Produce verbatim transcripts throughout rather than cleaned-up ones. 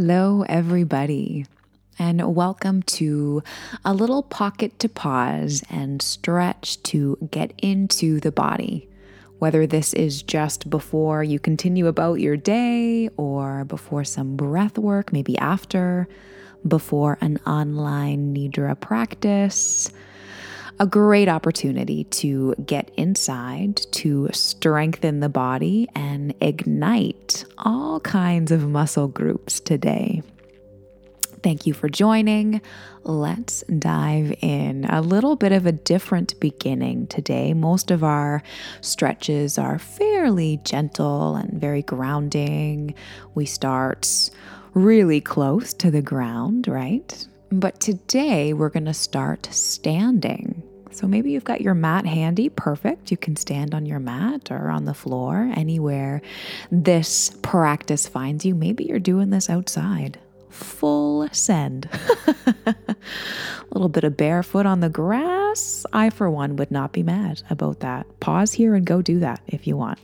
Hello, everybody, and welcome to a little pocket to pause and stretch to get into the body. Whether this is just before you continue about your day or before some breath work, maybe after, before an online Nidra practice. A great opportunity to get inside, to strengthen the body and ignite all kinds of muscle groups today. Thank you for joining. Let's dive in. A little bit of a different beginning today. Most of our stretches are fairly gentle and very grounding. We start really close to the ground, right? But today we're going to start standing. So maybe you've got your mat handy. Perfect. You can stand on your mat or on the floor, anywhere this practice finds you. Maybe you're doing this outside. Full send. A little bit of barefoot on the grass. I, for one, would not be mad about that. Pause here and go do that if you want.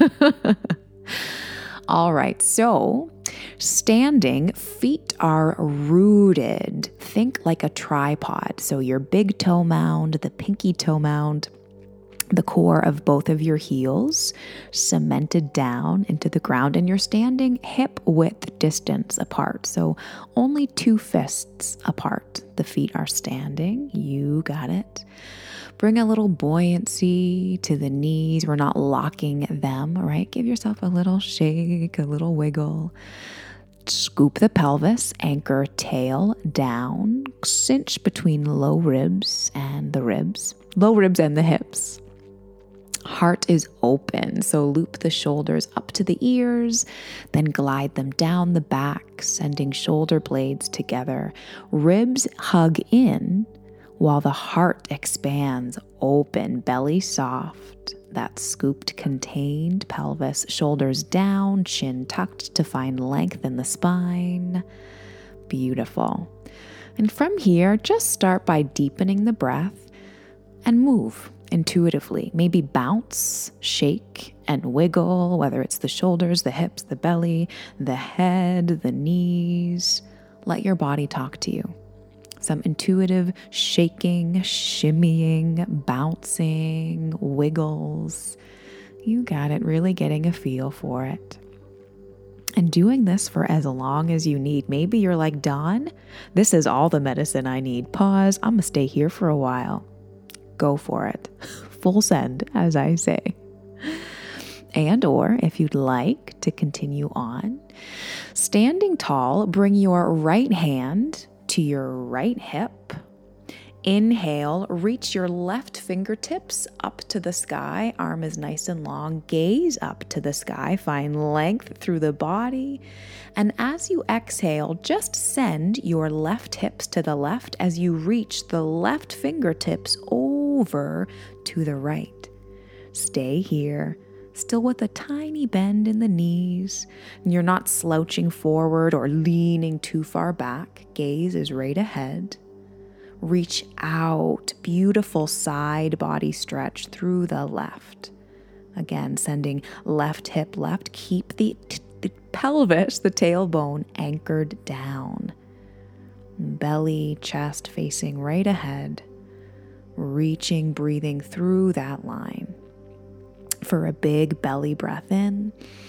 All right, so standing, feet are rooted. Think like a tripod. So your big toe mound, the pinky toe mound, the core of both of your heels cemented down into the ground, and you're standing hip width distance apart. So only two fists apart. The feet are standing. You got it. Bring a little buoyancy to the knees. We're not locking them, right? Give yourself a little shake, a little wiggle. Scoop the pelvis, anchor tail down, cinch between low ribs and the ribs, low ribs and the hips. Heart is open, so loop the shoulders up to the ears, then glide them down the back, sending shoulder blades together. Ribs hug in while the heart expands, open, belly soft. That scooped, contained pelvis, shoulders down, chin tucked to find length in the spine. Beautiful. And from here, just start by deepening the breath and move intuitively. Maybe bounce, shake, and wiggle, whether it's the shoulders, the hips, the belly, the head, the knees. Let your body talk to you. Some intuitive shaking, shimmying, bouncing, wiggles. You got it, really getting a feel for it. And doing this for as long as you need. Maybe you're like, Dawn, this is all the medicine I need. Pause, I'm gonna stay here for a while. Go for it. Full send, as I say. And or if you'd like to continue on, standing tall, bring your right hand to your right hip. Inhale, reach your left fingertips up to the sky. Arm is nice and long. Gaze up to the sky. Find length through the body. And as you exhale, just send your left hips to the left as you reach the left fingertips over to the right. Stay here, still with a tiny bend in the knees. You're not slouching forward or leaning too far back. Gaze is right ahead. Reach out, beautiful side body stretch through the left. Again, sending left hip left. Keep the, t- the pelvis, the tailbone, anchored down. Belly, chest facing right ahead. Reaching, breathing through that line. For a big belly breath in.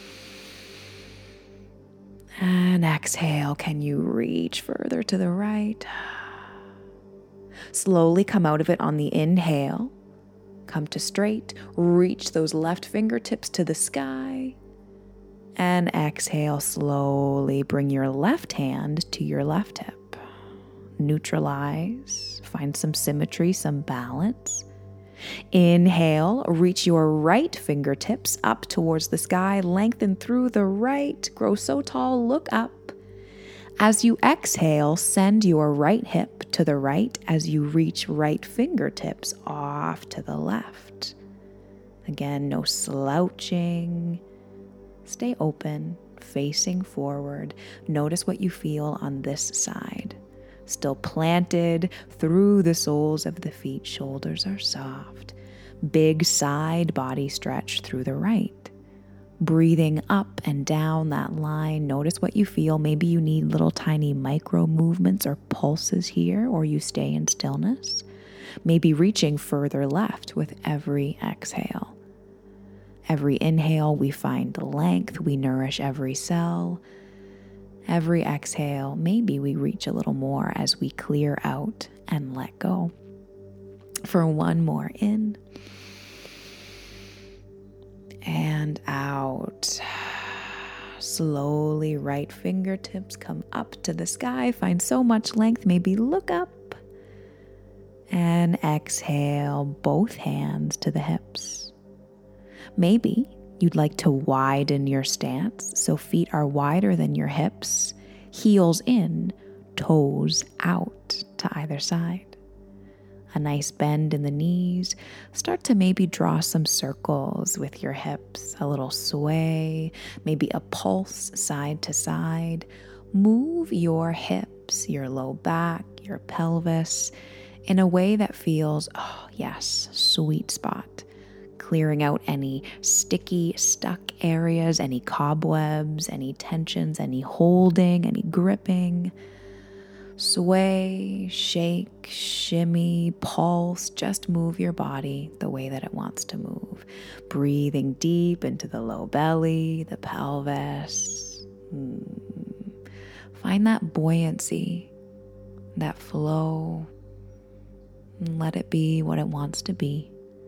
And exhale, can you reach further to the right? Slowly come out of it on the inhale. Come to straight. Reach those left fingertips to the sky. And exhale, slowly bring your left hand to your left hip. Neutralize. Find some symmetry, some balance. Inhale, reach your right fingertips up towards the sky. Lengthen through the right. Grow so tall, look up. As you exhale, send your right hip to the right as you reach right fingertips off to the left. Again, no slouching. Stay open, facing forward. Notice what you feel on this side. Still planted through the soles of the feet. Shoulders are soft. Big side body stretch through the right. Breathing up and down that line. Notice what you feel. Maybe you need little tiny micro movements or pulses here, or you stay in stillness. Maybe reaching further left with every exhale. Every inhale, we find length. We nourish every cell. Every exhale, maybe we reach a little more as we clear out and let go. For one more in and out. Slowly, right fingertips come up to the sky. Find so much length. Maybe look up. And exhale, both hands to the hips. Maybe you'd like to widen your stance, so feet are wider than your hips, heels in, toes out to either side. A nice bend in the knees. Start to maybe draw some circles with your hips, a little sway, maybe a pulse side to side. Move your hips, your low back, your pelvis in a way that feels, oh yes, sweet spot. Clearing out any sticky, stuck areas, any cobwebs, any tensions, any holding, any gripping. Sway, shake, shimmy, pulse. Just move your body the way that it wants to move. Breathing deep into the low belly, the pelvis. Mm. Find that buoyancy, that flow, and let it be what it wants to be.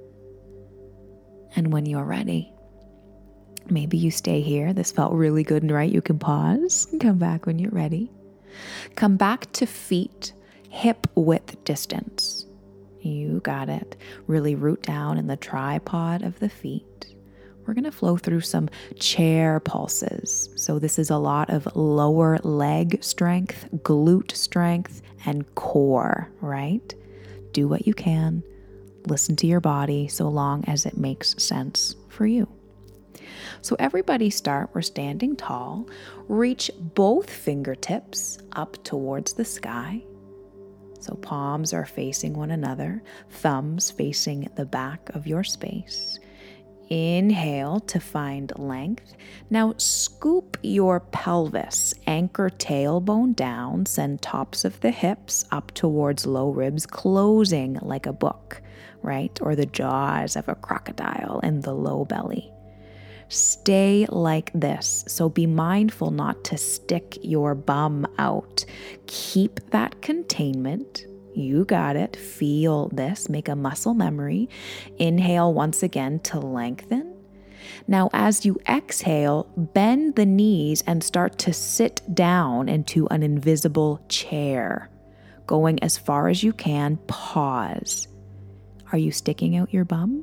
And when you're ready, maybe you stay here. This felt really good and right. You can pause and come back when you're ready. Come back to feet, hip width distance. You got it. Really root down in the tripod of the feet. We're going to flow through some chair pulses. So this is a lot of lower leg strength, glute strength, and core, right? Do what you can. Listen to your body so long as it makes sense for you. So everybody start, we're standing tall. Reach both fingertips up towards the sky. So palms are facing one another, thumbs facing the back of your space. Inhale to find length. Now scoop your pelvis, anchor tailbone down, send tops of the hips up towards low ribs, closing like a book, right? Or the jaws of a crocodile in the low belly. Stay like this. So be mindful not to stick your bum out. Keep that containment. You got it. Feel this. Make a muscle memory. Inhale once again to lengthen. Now, as you exhale, bend the knees and start to sit down into an invisible chair. Going as far as you can, pause. Are you sticking out your bum?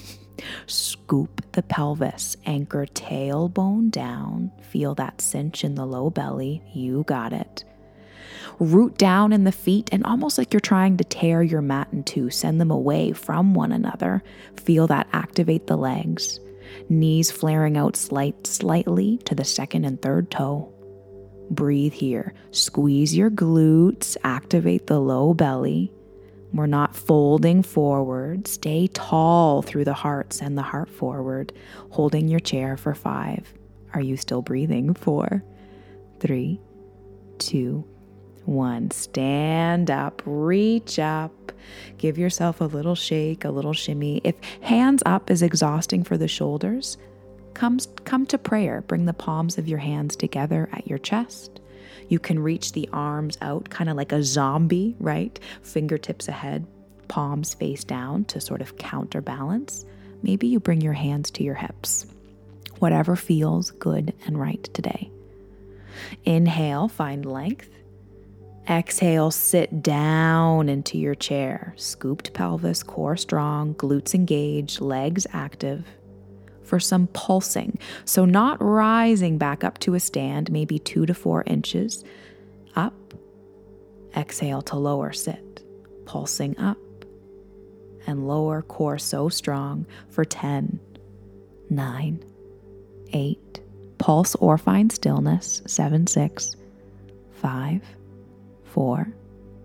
Scoop the pelvis, anchor tailbone down. Feel that cinch in the low belly. You got it. Root down in the feet and almost like you're trying to tear your mat in two. Send them away from one another. Feel that activate the legs. Knees flaring out slight, slightly to the second and third toe. Breathe here. Squeeze your glutes. Activate the low belly. We're not folding forward. Stay tall through the heart. Send the heart forward. Holding your chair for five. Are you still breathing? Four, three, two, one. Stand up. Reach up. Give yourself a little shake, a little shimmy. If hands up is exhausting for the shoulders, come, come to prayer. Bring the palms of your hands together at your chest. You can reach the arms out, kind of like a zombie, right? Fingertips ahead, palms face down to sort of counterbalance. Maybe you bring your hands to your hips. Whatever feels good and right today. Inhale, find length. Exhale, sit down into your chair. Scooped pelvis, core strong, glutes engaged, legs active. For some pulsing. So not rising back up to a stand, maybe two to four inches up. Exhale to lower sit. Pulsing up and lower, core so strong for ten, nine, eight. Pulse or find stillness. seven, six, five, four,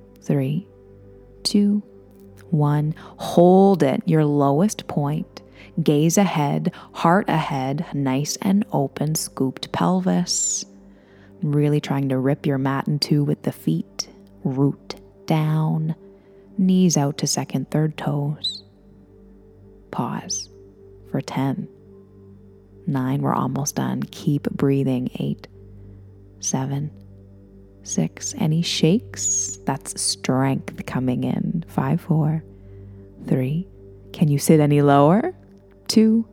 three, two, one. Hold it, your lowest point. Gaze ahead, heart ahead, nice and open, scooped pelvis. Really trying to rip your mat in two with the feet. Root down, knees out to second, third toes. Pause for ten. Nine, we're almost done. Keep breathing. Eight, seven, six. Any shakes? That's strength coming in. Five, four, three. Can you sit any lower? Two,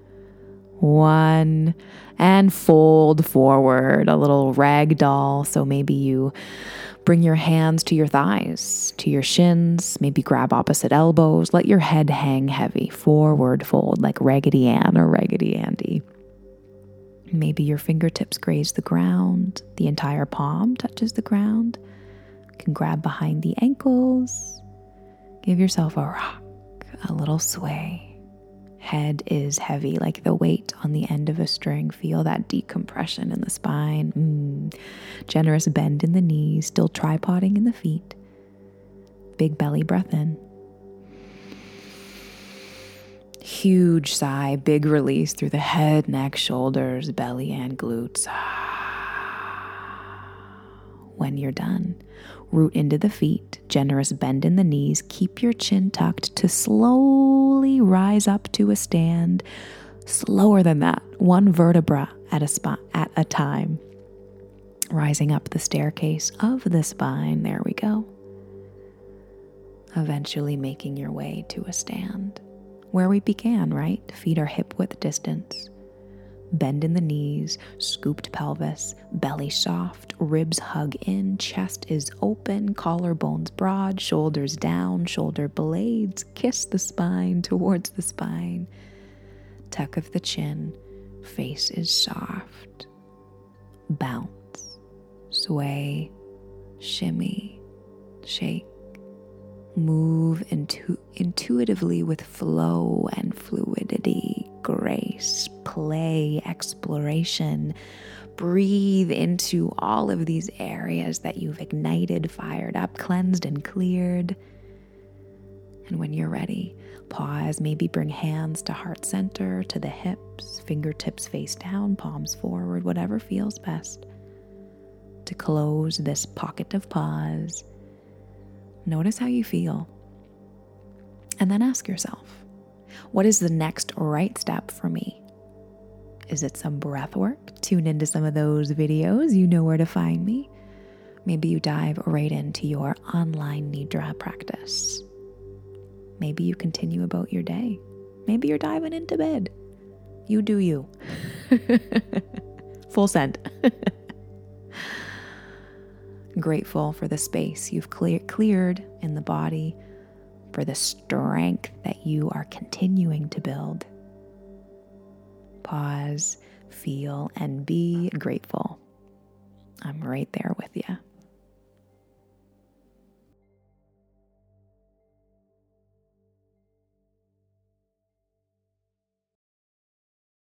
one, and fold forward, a little rag doll. So maybe you bring your hands to your thighs, to your shins, maybe grab opposite elbows. Let your head hang heavy. Forward fold like Raggedy Ann or Raggedy Andy. Maybe your fingertips graze the ground. The entire palm touches the ground. You can grab behind the ankles. Give yourself a rock, a little sway. Head is heavy, like the weight on the end of a string. Feel that decompression in the spine. Mm. Generous bend in the knees, still tripoding in the feet. Big belly breath in. Huge sigh, big release through the head, neck, shoulders, belly, and glutes. When you're done, root into the feet, generous bend in the knees, keep your chin tucked to slowly rise up to a stand. Slower than that, one vertebra at a spot at a time. Rising up the staircase of the spine, there we go. Eventually making your way to a stand. Where we began, right? Feet are hip width distance. Bend in the knees, scooped pelvis, belly soft, ribs hug in, chest is open, collarbones broad, shoulders down, shoulder blades kiss the spine towards the spine. Tuck of the chin, face is soft. Bounce, sway, shimmy, shake. Move intu- intuitively with flow and fluidity, grace, play, exploration. Breathe into all of these areas that you've ignited, fired up, cleansed, and cleared. And when you're ready, pause, maybe bring hands to heart center, to the hips, fingertips face down, palms forward, whatever feels best. To close this pocket of pause, notice how you feel. And then ask yourself, what is the next right step for me? Is it some breath work? Tune into some of those videos. You know where to find me. Maybe you dive right into your online Nidra practice. Maybe you continue about your day. Maybe you're diving into bed. You do you. Full send. Grateful for the space you've clear- cleared in the body, for the strength that you are continuing to build. Pause, feel, and be grateful. I'm right there with you.